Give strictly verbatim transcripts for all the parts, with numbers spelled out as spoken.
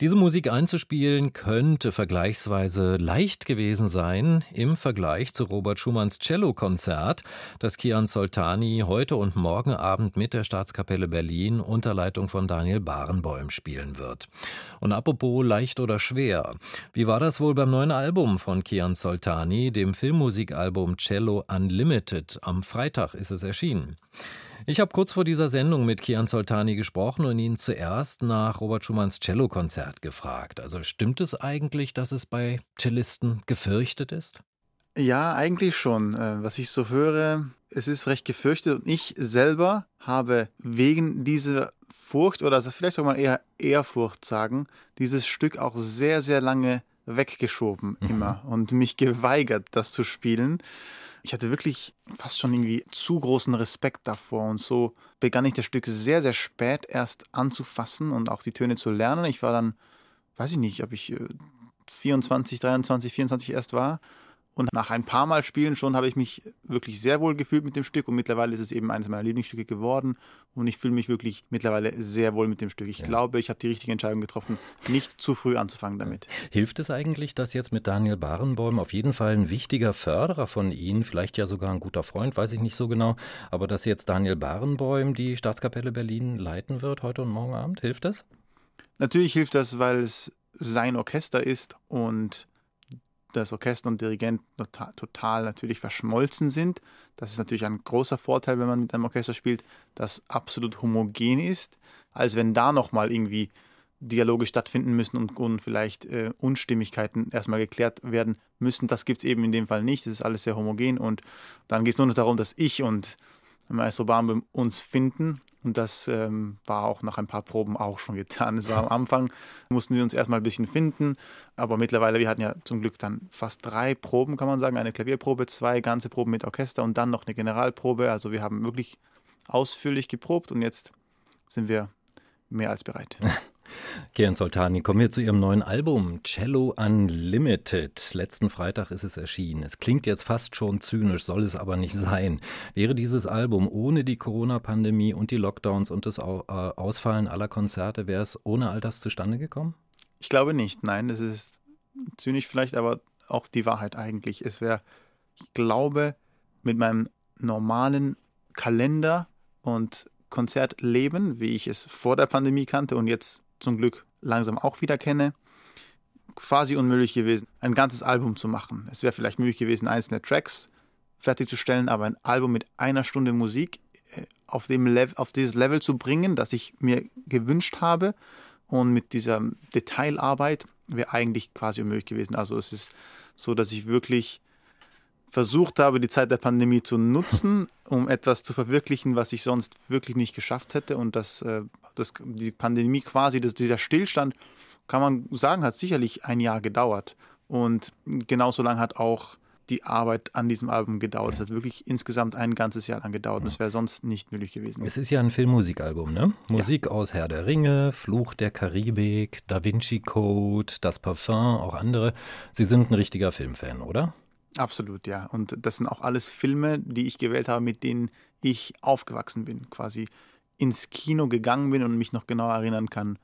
Diese Musik einzuspielen könnte vergleichsweise leicht gewesen sein im Vergleich zu Robert Schumanns Cellokonzert, das Kian Soltani heute und morgen Abend mit der Staatskapelle Berlin unter Leitung von Daniel Barenboim spielen wird. Und apropos leicht oder schwer, wie war das wohl beim neuen Album von Kian Soltani, dem Filmmusikalbum Cello Unlimited? Am Freitag ist es erschienen. Ich habe kurz vor dieser Sendung mit Kian Soltani gesprochen und ihn zuerst nach Robert Schumanns Cellokonzert gefragt. Also stimmt es eigentlich, dass es bei Cellisten gefürchtet ist? Ja, eigentlich schon. Was ich so höre, es ist recht gefürchtet. Und ich selber habe wegen dieser Furcht oder vielleicht soll man eher Ehrfurcht sagen, dieses Stück auch sehr, sehr lange weggeschoben mhm. immer und mich geweigert, das zu spielen. Ich hatte wirklich fast schon irgendwie zu großen Respekt davor und so begann ich das Stück sehr, sehr spät erst anzufassen und auch die Töne zu lernen. Ich war dann, weiß ich nicht, ob ich vierundzwanzig, dreiundzwanzig, vierundzwanzig erst war. Und nach ein paar Mal Spielen schon habe ich mich wirklich sehr wohl gefühlt mit dem Stück und mittlerweile ist es eben eines meiner Lieblingsstücke geworden und ich fühle mich wirklich mittlerweile sehr wohl mit dem Stück. Ich ja. glaube, ich habe die richtige Entscheidung getroffen, nicht zu früh anzufangen damit. Hilft es eigentlich, dass jetzt mit Daniel Barenboim auf jeden Fall ein wichtiger Förderer von Ihnen, vielleicht ja sogar ein guter Freund, weiß ich nicht so genau, aber dass jetzt Daniel Barenboim die Staatskapelle Berlin leiten wird heute und morgen Abend, hilft das? Natürlich hilft das, weil es sein Orchester ist und das Orchester und Dirigent total, total natürlich verschmolzen sind. Das ist natürlich ein großer Vorteil, wenn man mit einem Orchester spielt, das absolut homogen ist, als wenn da nochmal irgendwie Dialoge stattfinden müssen und, und vielleicht äh, Unstimmigkeiten erstmal geklärt werden müssen. Das gibt es eben in dem Fall nicht. Das ist alles sehr homogen und dann geht es nur noch darum, dass ich und Maestro Barenboim uns finden. Und das ähm, war auch nach ein paar Proben auch schon getan. Es war am Anfang, mussten wir uns erstmal ein bisschen finden, aber mittlerweile, wir hatten ja zum Glück dann fast drei Proben, kann man sagen, eine Klavierprobe, zwei ganze Proben mit Orchester und dann noch eine Generalprobe. Also wir haben wirklich ausführlich geprobt und jetzt sind wir mehr als bereit. Kian Soltani, kommen wir zu Ihrem neuen Album Cello Unlimited. Letzten Freitag ist es erschienen. Es klingt jetzt fast schon zynisch, soll es aber nicht sein. Wäre dieses Album ohne die Corona-Pandemie und die Lockdowns und das Ausfallen aller Konzerte, wäre es ohne all das zustande gekommen? Ich glaube nicht, nein. Das ist zynisch vielleicht, aber auch die Wahrheit eigentlich. Es wäre, ich glaube, mit meinem normalen Kalender und Konzertleben, wie ich es vor der Pandemie kannte und jetzt zum Glück langsam auch wieder kenne, quasi unmöglich gewesen, ein ganzes Album zu machen. Es wäre vielleicht möglich gewesen, einzelne Tracks fertigzustellen, aber ein Album mit einer Stunde Musik auf, dem Level, auf dieses Level zu bringen, das ich mir gewünscht habe und mit dieser Detailarbeit wäre eigentlich quasi unmöglich gewesen. Also es ist so, dass ich wirklich versucht habe, die Zeit der Pandemie zu nutzen, um etwas zu verwirklichen, was ich sonst wirklich nicht geschafft hätte. Und das, das, die Pandemie quasi, das, dieser Stillstand, kann man sagen, hat sicherlich ein Jahr gedauert. Und genauso lang hat auch die Arbeit an diesem Album gedauert. Es hat wirklich insgesamt ein ganzes Jahr lang gedauert. Und das wäre sonst nicht möglich gewesen. Es ist ja ein Filmmusikalbum, ne? Musik ja. aus Herr der Ringe, Fluch der Karibik, Da Vinci Code, Das Parfum, auch andere. Sie sind ein richtiger Filmfan, oder? Absolut, ja. Und das sind auch alles Filme, die ich gewählt habe, mit denen ich aufgewachsen bin. Quasi ins Kino gegangen bin und mich noch genau erinnern kann,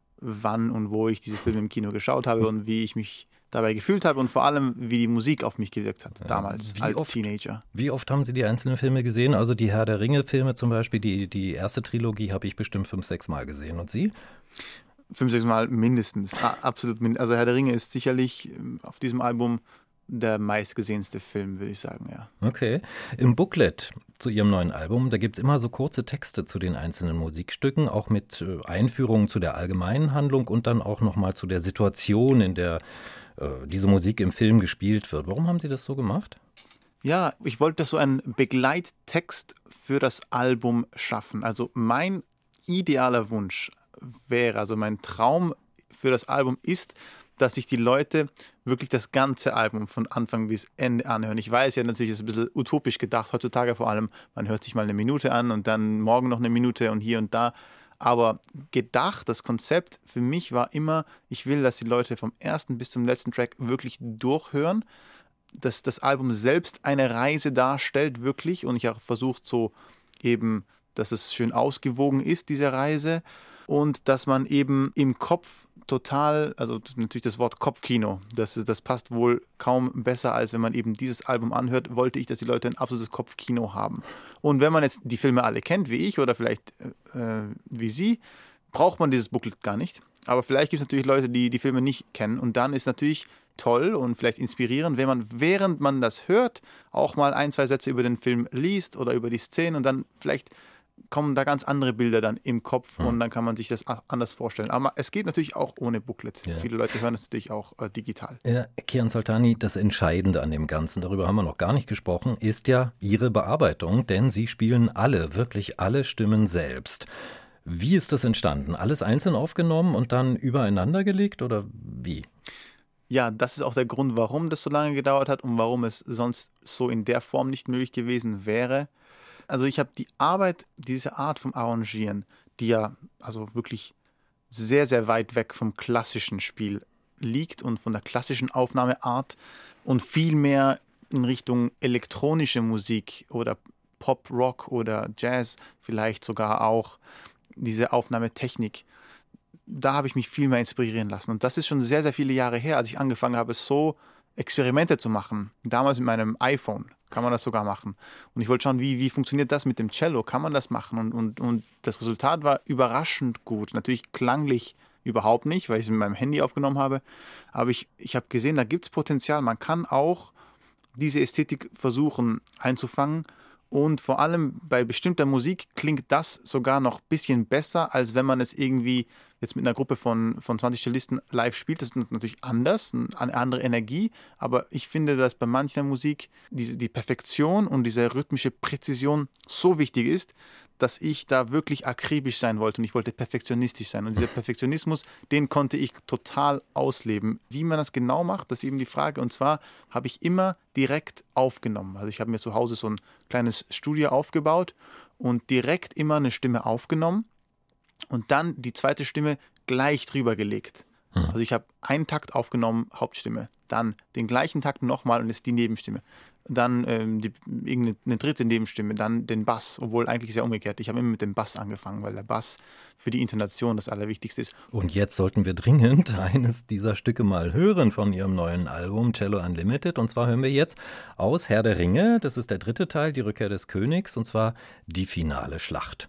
wann und wo ich diese Filme im Kino geschaut habe und wie ich mich dabei gefühlt habe und vor allem, wie die Musik auf mich gewirkt hat, damals wie als oft, Teenager. Wie oft haben Sie die einzelnen Filme gesehen? Also die Herr der Ringe-Filme zum Beispiel, die, die erste Trilogie habe ich bestimmt fünf, sechs Mal gesehen. Und Sie? Fünf, sechs Mal mindestens. Absolut. Also Herr der Ringe ist sicherlich auf diesem Album der meistgesehenste Film, würde ich sagen, ja. Okay. Im Booklet zu Ihrem neuen Album, da gibt es immer so kurze Texte zu den einzelnen Musikstücken, auch mit äh, Einführungen zu der allgemeinen Handlung und dann auch nochmal zu der Situation, in der äh, diese Musik im Film gespielt wird. Warum haben Sie das so gemacht? Ja, ich wollte so einen Begleittext für das Album schaffen. Also mein idealer Wunsch wäre, also mein Traum für das Album ist, dass sich die Leute wirklich das ganze Album von Anfang bis Ende anhören. Ich weiß ja natürlich, es ist ein bisschen utopisch gedacht, heutzutage vor allem, man hört sich mal eine Minute an und dann morgen noch eine Minute und hier und da. Aber gedacht, das Konzept für mich war immer, ich will, dass die Leute vom ersten bis zum letzten Track wirklich durchhören, dass das Album selbst eine Reise darstellt, wirklich. Und ich habe versucht so eben, dass es schön ausgewogen ist, diese Reise. Und dass man eben im Kopf total, also natürlich das Wort Kopfkino, das, das passt wohl kaum besser, als wenn man eben dieses Album anhört, wollte ich, dass die Leute ein absolutes Kopfkino haben. Und wenn man jetzt die Filme alle kennt, wie ich oder vielleicht äh, wie Sie, braucht man dieses Booklet gar nicht. Aber vielleicht gibt es natürlich Leute, die die Filme nicht kennen und dann ist natürlich toll und vielleicht inspirierend, wenn man, während man das hört, auch mal ein, zwei Sätze über den Film liest oder über die Szenen und dann vielleicht kommen da ganz andere Bilder dann im Kopf und dann kann man sich das anders vorstellen. Aber es geht natürlich auch ohne Booklet. Ja. Viele Leute hören das natürlich auch äh, digital. Ja, Kiyan Soltani, das Entscheidende an dem Ganzen, darüber haben wir noch gar nicht gesprochen, ist ja Ihre Bearbeitung, denn Sie spielen alle, wirklich alle Stimmen selbst. Wie ist das entstanden? Alles einzeln aufgenommen und dann übereinander gelegt oder wie? Ja, das ist auch der Grund, warum das so lange gedauert hat und warum es sonst so in der Form nicht möglich gewesen wäre. Also ich habe die Arbeit, diese Art vom Arrangieren, die ja also wirklich sehr, sehr weit weg vom klassischen Spiel liegt und von der klassischen Aufnahmeart und viel mehr in Richtung elektronische Musik oder Pop, Rock oder Jazz, vielleicht sogar auch diese Aufnahmetechnik. Da habe ich mich viel mehr inspirieren lassen. Und das ist schon sehr, sehr viele Jahre her, als ich angefangen habe, so Experimente zu machen. Damals mit meinem iPhone kann man das sogar machen. Und ich wollte schauen, wie, wie funktioniert das mit dem Cello? Kann man das machen? Und, und, und das Resultat war überraschend gut. Natürlich klanglich überhaupt nicht, weil ich es mit meinem Handy aufgenommen habe. Aber ich, ich habe gesehen, da gibt es Potenzial. Man kann auch diese Ästhetik versuchen einzufangen. Und vor allem bei bestimmter Musik klingt das sogar noch ein bisschen besser, als wenn man es irgendwie jetzt mit einer Gruppe von, von zwanzig Cellisten live spielt. Das ist natürlich anders, eine andere Energie. Aber ich finde, dass bei mancher Musik diese, die Perfektion und diese rhythmische Präzision so wichtig ist, dass ich da wirklich akribisch sein wollte und ich wollte perfektionistisch sein. Und dieser Perfektionismus, den konnte ich total ausleben. Wie man das genau macht, das ist eben die Frage. Und zwar habe ich immer direkt aufgenommen. Also ich habe mir zu Hause so ein kleines Studio aufgebaut und direkt immer eine Stimme aufgenommen und dann die zweite Stimme gleich drüber gelegt. Also ich habe einen Takt aufgenommen, Hauptstimme, dann den gleichen Takt nochmal und ist die Nebenstimme. Dann ähm, die, irgendeine dritte Nebenstimme, dann den Bass, obwohl eigentlich ist ja umgekehrt. Ich habe immer mit dem Bass angefangen, weil der Bass für die Intonation das Allerwichtigste ist. Und jetzt sollten wir dringend eines dieser Stücke mal hören von Ihrem neuen Album Cello Unlimited. Und zwar hören wir jetzt aus Herr der Ringe, das ist der dritte Teil, die Rückkehr des Königs, und zwar die finale Schlacht.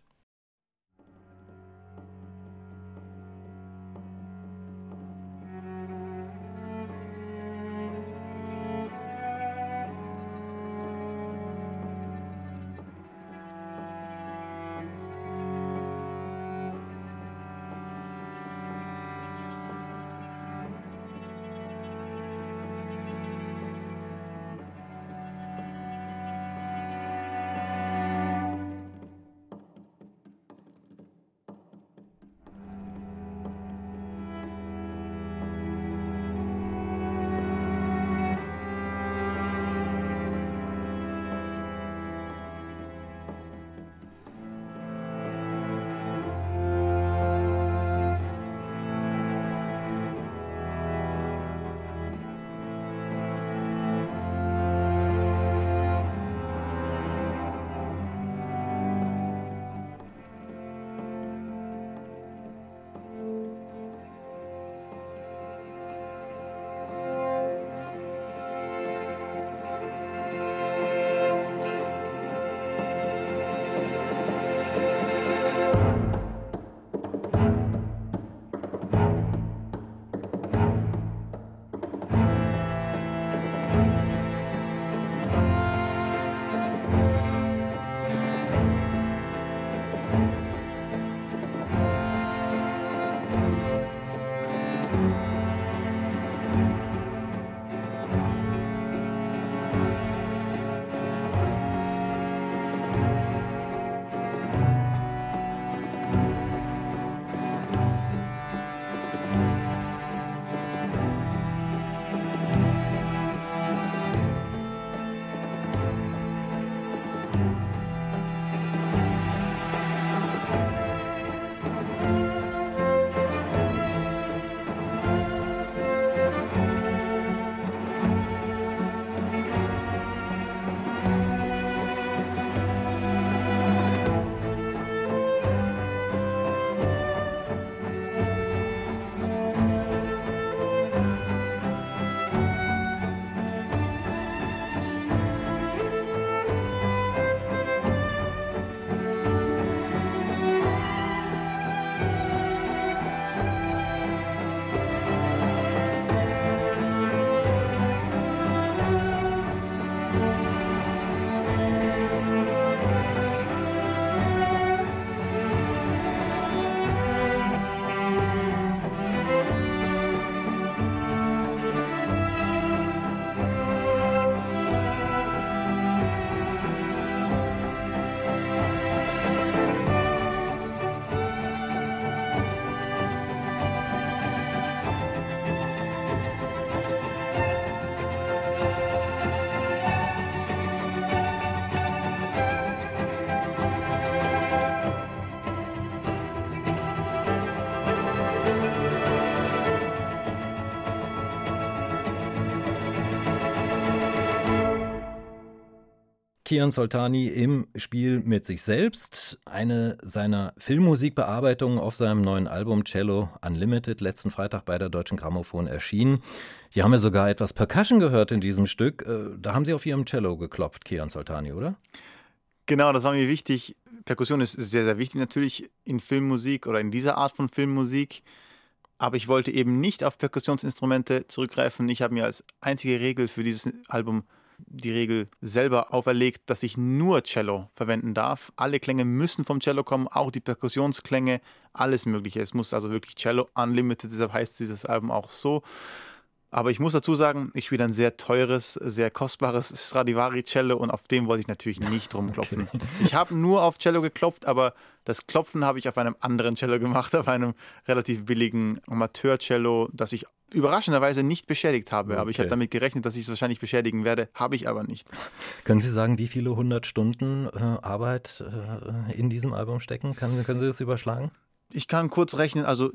Kiyan Soltani im Spiel mit sich selbst. Eine seiner Filmmusikbearbeitungen auf seinem neuen Album Cello Unlimited, letzten Freitag bei der Deutschen Grammophon erschienen. Hier haben wir sogar etwas Percussion gehört in diesem Stück. Da haben Sie auf Ihrem Cello geklopft, Kiyan Soltani, oder? Genau, das war mir wichtig. Perkussion ist sehr, sehr wichtig natürlich in Filmmusik oder in dieser Art von Filmmusik. Aber ich wollte eben nicht auf Perkussionsinstrumente zurückgreifen. Ich habe mir als einzige Regel für dieses Album die Regel selber auferlegt, dass ich nur Cello verwenden darf. Alle Klänge müssen vom Cello kommen, auch die Perkussionsklänge, alles Mögliche. Es muss also wirklich Cello Unlimited, deshalb heißt dieses Album auch so. Aber ich muss dazu sagen, ich spiele ein sehr teures, sehr kostbares Stradivari-Cello und auf dem wollte ich natürlich nicht rumklopfen. Okay. Ich habe nur auf Cello geklopft, aber das Klopfen habe ich auf einem anderen Cello gemacht, auf einem relativ billigen Amateur-Cello, das ich überraschenderweise nicht beschädigt habe. Okay. Aber ich habe damit gerechnet, dass ich es wahrscheinlich beschädigen werde, habe ich aber nicht. Können Sie sagen, wie viele hundert Stunden äh, Arbeit äh, in diesem Album stecken? Kann, können Sie das überschlagen? Ich kann kurz rechnen, also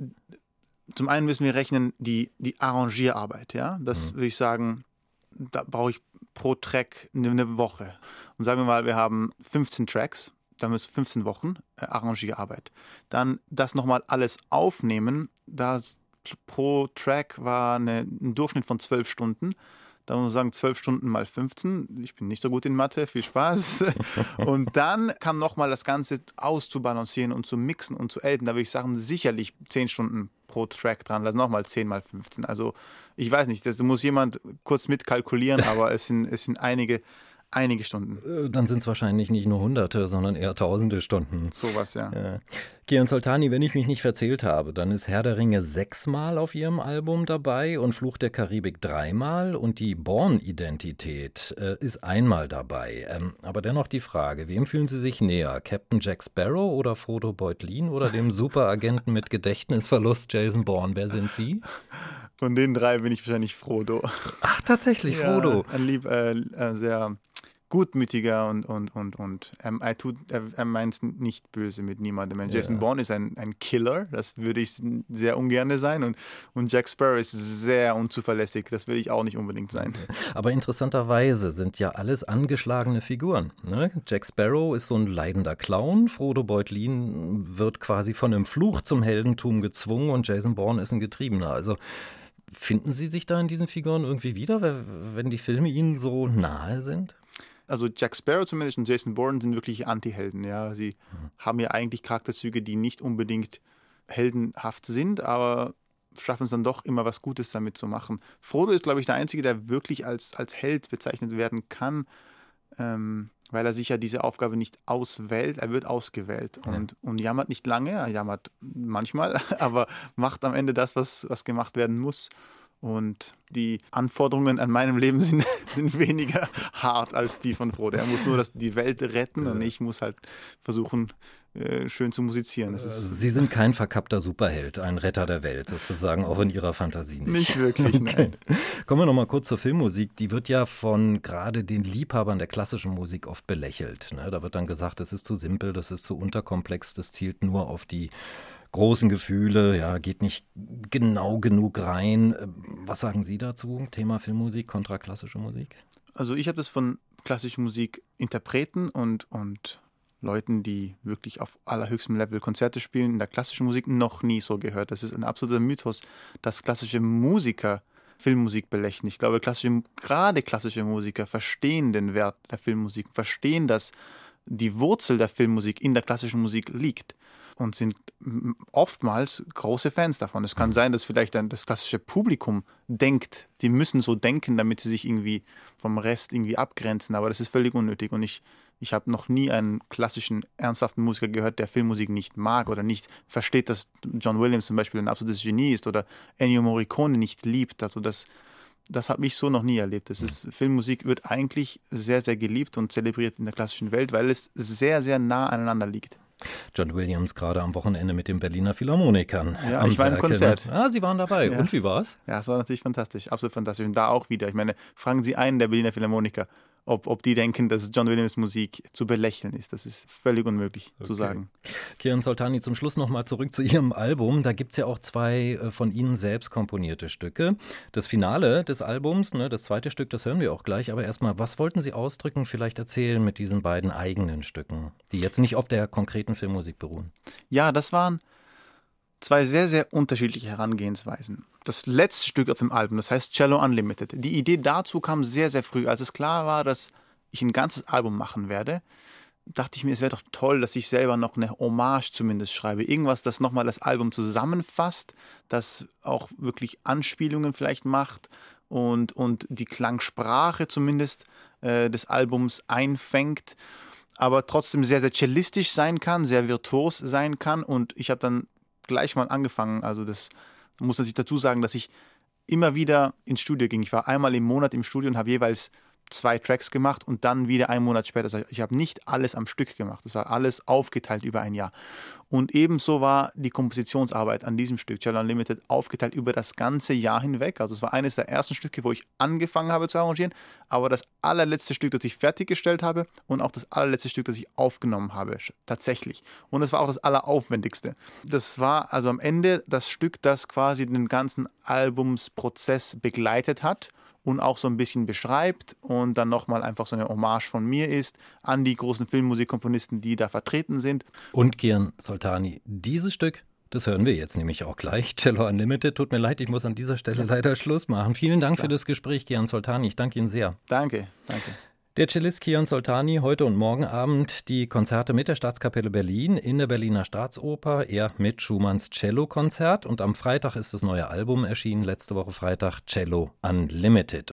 zum einen müssen wir rechnen die, die Arrangierarbeit, ja. Das mhm. würde ich sagen, da brauche ich pro Track eine, eine Woche. Und sagen wir mal, wir haben fünfzehn Tracks, dann müssen fünfzehn Wochen äh, Arrangierarbeit. Dann das nochmal alles aufnehmen, das pro Track war eine, ein Durchschnitt von zwölf Stunden. Da muss man sagen, zwölf Stunden mal fünfzehn. Ich bin nicht so gut in Mathe, viel Spaß. Und dann kam nochmal das Ganze auszubalancieren und zu mixen und zu editen. Da würde ich sagen, sicherlich zehn Stunden pro Track dran. Also nochmal zehn mal fünfzehn. Also ich weiß nicht, das muss jemand kurz mitkalkulieren, aber es sind, es sind einige, einige Stunden. Dann sind es wahrscheinlich nicht nur Hunderte, sondern eher Tausende Stunden. Sowas, ja. ja. Kiyan Soltani, wenn ich mich nicht verzählt habe, dann ist Herr der Ringe sechsmal auf Ihrem Album dabei und Fluch der Karibik dreimal und die Bourne-Identität äh, ist einmal dabei. Ähm, aber dennoch die Frage, wem fühlen Sie sich näher? Captain Jack Sparrow oder Frodo Beutlin oder dem Superagenten mit Gedächtnisverlust Jason Bourne? Wer sind Sie? Von den drei bin ich wahrscheinlich Frodo. Ach, tatsächlich, Frodo. Ja, ein lieb, äh, äh, sehr gutmütiger und, und, und, und ähm, er, tut, er, er meint nicht böse mit niemandem. Jason ja. Bourne ist ein, ein Killer, das würde ich sehr ungern sein. Und, und Jack Sparrow ist sehr unzuverlässig, das will ich auch nicht unbedingt sein. Aber interessanterweise sind ja alles angeschlagene Figuren. Ne? Jack Sparrow ist so ein leidender Clown, Frodo Beutlin wird quasi von einem Fluch zum Heldentum gezwungen und Jason Bourne ist ein Getriebener. Also finden Sie sich da in diesen Figuren irgendwie wieder, wenn die Filme Ihnen so nahe sind? Also Jack Sparrow zumindest und Jason Bourne sind wirklich Anti-Helden. Ja. Sie mhm. haben ja eigentlich Charakterzüge, die nicht unbedingt heldenhaft sind, aber schaffen es dann doch immer was Gutes damit zu machen. Frodo ist, glaube ich, der Einzige, der wirklich als, als Held bezeichnet werden kann, ähm, weil er sich ja diese Aufgabe nicht auswählt, er wird ausgewählt ja. und, und jammert nicht lange, er jammert manchmal, aber macht am Ende das, was, was gemacht werden muss. Und die Anforderungen an meinem Leben sind, sind weniger hart als die von Frodo. Er muss nur das, die Welt retten und ich muss halt versuchen, äh, schön zu musizieren. Das ist Sie sind kein verkappter Superheld, ein Retter der Welt sozusagen, auch in Ihrer Fantasie nicht. Nicht wirklich, okay. nein. Kommen wir noch mal kurz zur Filmmusik. Die wird ja von gerade den Liebhabern der klassischen Musik oft belächelt. Ne? Da wird dann gesagt, das ist zu simpel, das ist zu unterkomplex, das zielt nur auf die großen Gefühle, ja, geht nicht genau genug rein. Was sagen Sie dazu? Thema Filmmusik kontra klassische Musik? Also ich habe das von klassischer Musik Interpreten und, und Leuten, die wirklich auf allerhöchstem Level Konzerte spielen, in der klassischen Musik noch nie so gehört. Das ist ein absoluter Mythos, dass klassische Musiker Filmmusik belächeln. Ich glaube, klassische, gerade klassische Musiker verstehen den Wert der Filmmusik, verstehen, dass die Wurzel der Filmmusik in der klassischen Musik liegt. Und sind oftmals große Fans davon. Es kann sein, dass vielleicht dann das klassische Publikum denkt, die müssen so denken, damit sie sich irgendwie vom Rest irgendwie abgrenzen, aber das ist völlig unnötig. Und ich, ich habe noch nie einen klassischen, ernsthaften Musiker gehört, der Filmmusik nicht mag oder nicht versteht, dass John Williams zum Beispiel ein absolutes Genie ist oder Ennio Morricone nicht liebt. Also das, das habe ich so noch nie erlebt. Das ist, Filmmusik wird eigentlich sehr, sehr geliebt und zelebriert in der klassischen Welt, weil es sehr, sehr nah aneinander liegt. John Williams gerade am Wochenende mit den Berliner Philharmonikern. Ja, ich war im Konzert. Ah, Sie waren dabei. Ja. Und wie war's? Ja, es war natürlich fantastisch, absolut fantastisch. Und da auch wieder. Ich meine, fragen Sie einen der Berliner Philharmoniker, ob, ob die denken, dass John Williams Musik zu belächeln ist. Das ist völlig unmöglich okay. zu sagen. Kiyan Soltani, zum Schluss nochmal zurück zu Ihrem Album. Da gibt es ja auch zwei äh, von Ihnen selbst komponierte Stücke. Das Finale des Albums, ne, das zweite Stück, das hören wir auch gleich. Aber erstmal, was wollten Sie ausdrücken, vielleicht erzählen mit diesen beiden eigenen Stücken, die jetzt nicht auf der konkreten Filmmusik beruhen? Ja, das waren zwei sehr, sehr unterschiedliche Herangehensweisen. Das letzte Stück auf dem Album, das heißt Cello Unlimited. Die Idee dazu kam sehr, sehr früh. Als es klar war, dass ich ein ganzes Album machen werde, dachte ich mir, es wäre doch toll, dass ich selber noch eine Hommage zumindest schreibe. Irgendwas, das nochmal das Album zusammenfasst, das auch wirklich Anspielungen vielleicht macht und, und die Klangsprache zumindest äh, des Albums einfängt, aber trotzdem sehr, sehr cellistisch sein kann, sehr virtuos sein kann. Und ich habe dann gleich mal angefangen, also das muss natürlich dazu sagen, dass ich immer wieder ins Studio ging. Ich war einmal im Monat im Studio und habe jeweils zwei Tracks gemacht und dann wieder einen Monat später. Also ich habe nicht alles am Stück gemacht. Das war alles aufgeteilt über ein Jahr. Und ebenso war die Kompositionsarbeit an diesem Stück, Cello Unlimited, aufgeteilt über das ganze Jahr hinweg. Also es war eines der ersten Stücke, wo ich angefangen habe zu arrangieren, aber das allerletzte Stück, das ich fertiggestellt habe und auch das allerletzte Stück, das ich aufgenommen habe, tatsächlich. Und es war auch das alleraufwendigste. Das war also am Ende das Stück, das quasi den ganzen Albumsprozess begleitet hat und auch so ein bisschen beschreibt und dann nochmal einfach so eine Hommage von mir ist an die großen Filmmusikkomponisten, die da vertreten sind. Und Kiyan Soltani, dieses Stück, das hören wir jetzt nämlich auch gleich. Cello Unlimited, tut mir leid, ich muss an dieser Stelle leider Schluss machen. Vielen Dank Klar. für das Gespräch, Kiyan Soltani. Ich danke Ihnen sehr. Danke, danke. Der Cellist Kiyan Soltani, heute und morgen Abend die Konzerte mit der Staatskapelle Berlin in der Berliner Staatsoper, er mit Schumanns Cellokonzert. Und am Freitag ist das neue Album erschienen, letzte Woche Freitag, Cello Unlimited.